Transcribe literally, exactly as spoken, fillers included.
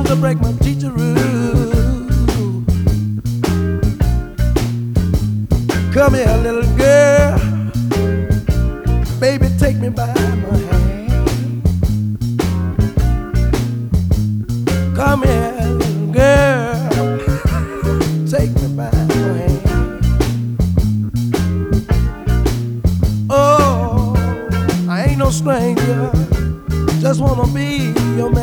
to break my teacher rule. Come here, little girl, baby, take me by my hand. Come here, little girl, take me by my hand. Oh, I ain't no stranger, just wanna be your man.